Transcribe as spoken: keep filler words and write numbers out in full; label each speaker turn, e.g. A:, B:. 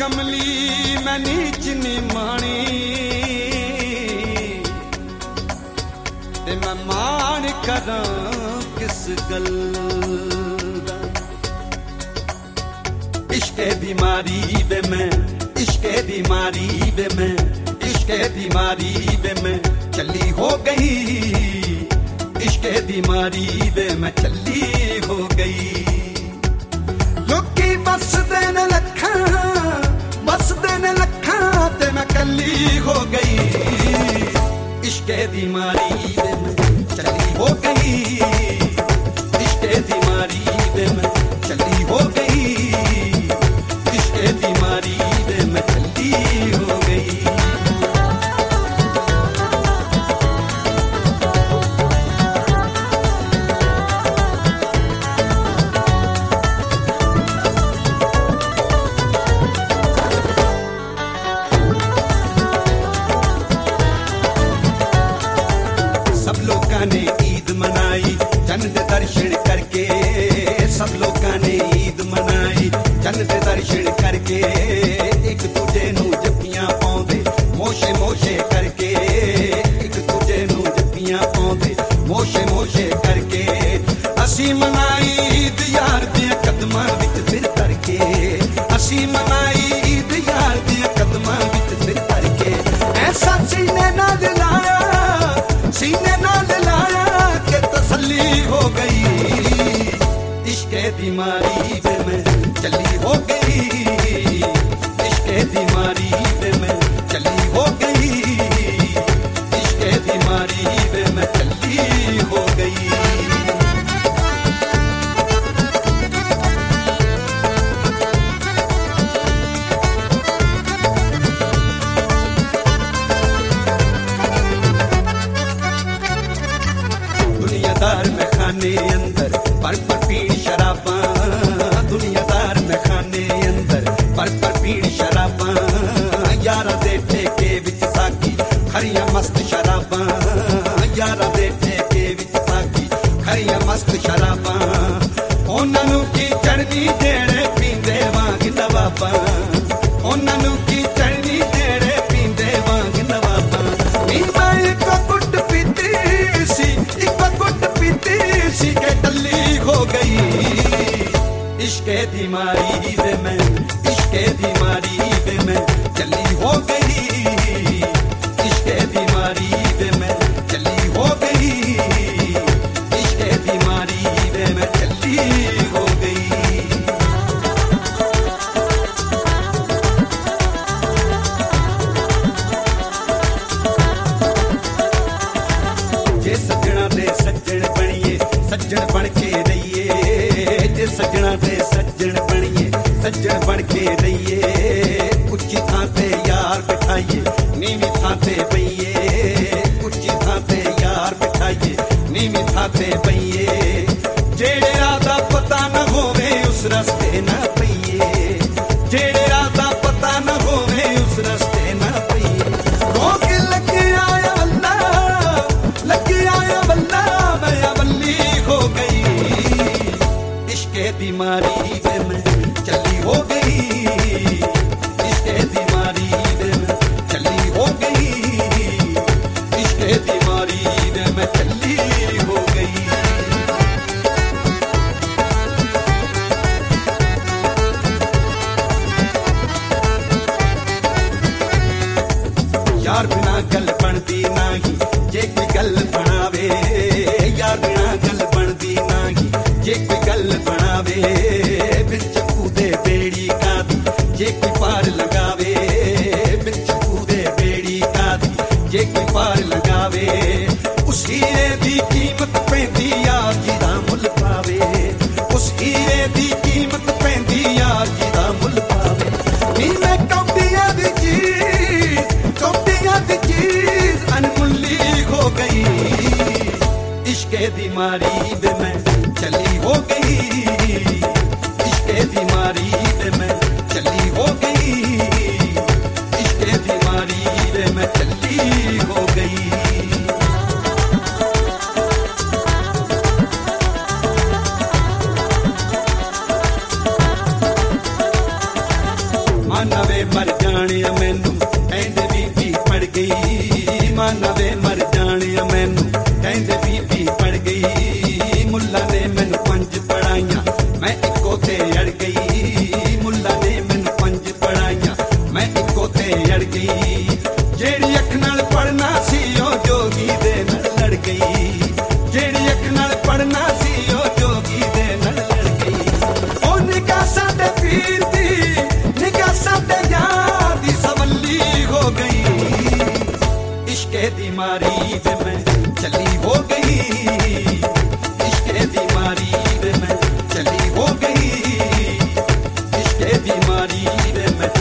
A: कमली मैं नीच नी मानी ते मैं मान करा किस गल दा। इश्के बीमारी बे मैं इश्के बीमारी बे मैं इश्के बीमारी बे मैं चली हो गई। इश्के बीमारी बे मैं चली हो गई। लोकी बस देन लखा बस देन लखा ते मैं कली हो गई। इश्के बीमारी बे मैं चली हो गई। इश्के बीमारी बे मैं चली हो गई। इश्के बीमारी बे मैं चली हो गई। ने ईद मनाई जन्नत दर्शन करके। सब लोगों ने ईद मनाई जन्नत दर्शन करके। एक दूजे नू जप्पियां पाउंदे मोशे मोशे करके। एक दूजे नू जप्पियां पाउंदे मोशे मोशे करके। असी मनाई ईद यार दे कदमां विच सिर धरके। असी मनाई ईद यार दे कदमां विच सिर धरके। ऐसा सीने नाल लाया सीने नाल लाया के तसल्ली हो गई। इश्के बीमारी बे मैं चली हो गई। इश्के बीमारी बे मैं चली हो गई। इश्के बीमारी बे मैं चली हो गई। दुनियादार में खाने अंदर पर पर पीण शराबा। दुनियादार में खाने अंदर पर पर पीण शराबा। यारा दे ठेके विच साकी खरिया मस्त शराबा। यारा दे ठेके विच साकी खरिया मस्त शराबा। उन्हां नूं की चढ़नी जेड़े पींदे वांग नवाबा। उन्हां नूं की चढ़नी जेड़े पींदे वांग नवाबा। नी मैं इक गुट पीती सी इक गुट पीती सी के टल्ली हो गई। इश्के बीमारी बे मैं इश्के बीमारी बे मैं चली हो गई। इश्के बीमारी बे मैं चली हो गई। इश्के बीमारी बे मैं चली हो गई। जे सजना दे सज्जन बनिए सज्जन बन के रहिए। जे सजना दे सज्जन बनिए सज्जन बन के रहिए। उच्ची थां ते यार बिठाइए नीवी थां ते बइए। उच्ची थां ते यार बिठाइए नीवी थां ते बइए। जेड़े राह दा पता न होवे उस रस्ते न पइए। जेड़े राह दा पता न होवे उस रस्ते न पइए। रोक लगे आया अल्लाह लगे आया बल्ला मैं अवली हो गई। इश्के बीमारी बे मैं चली हो गई। इश्के बीमारी बे मैं चली हो गई। इश्के बीमारी बे मैं चली हो गई। यार बिना गल बनदी नहीं जे कोई गल बनावे। यार बिना गल बनदी नहीं जे कोई गल बनावे। बिच कूदे बेड़ी कादी जे कोई पार लगावे। बिच कूदे बेड़ी कादी जे कोई पार लगावे। उस हीरे दी कीमत पैंदी यार जिदा मुल पावे। उस हीरे दी कीमत पैंदी यार जिदा मुल पावे। नी मैं कौटियां दी चीज कौटियां दी चीज अनमुल्ली हो गई। जाने मैनू कहंदे बीबी पड़ गई माना वे मर जाने मैनू कहंदे बीबी पड़ गई मुल्ला ने मैनू पंज पढ़ाइयां मैं इको ते अड़ गई मुल्ला ने मैनू पंज पढ़ाइयां मैं इको ते अड़ गई जेड़ी अख नाल पढ़ना सी ओ जोगी दे नाल लड़ गई जेड़ी अख नाल पढ़ना सी ओ जोगी दे नाल लड़ गई ओ निगाह साडे पीर दी निगाह साडे यार दी सवली हो गई इश्के दी मारी वे मैं चली हो गई इश्के दी मारी वे मैं चली हो गई इश्के दी मारी वे मैं